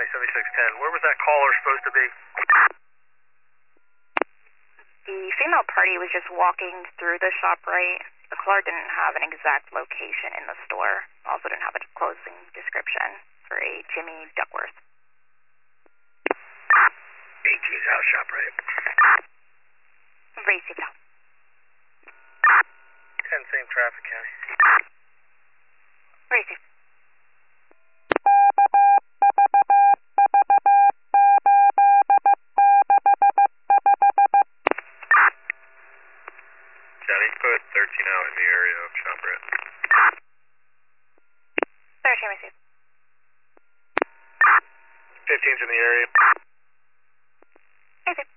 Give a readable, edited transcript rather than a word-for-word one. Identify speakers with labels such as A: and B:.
A: County 7610. Where was that caller supposed to be?
B: The female party was just walking through the ShopRite. The caller didn't have an exact location in the store. Also didn't have a closing description for a Jimmy Duckworth.
A: 18 South ShopRite.
B: Racing out.
A: 10 same traffic county.
B: Racing.
A: County, put 13 out in the area of ShopRite.
B: 13 received.
A: 15's in the area.
B: Racing.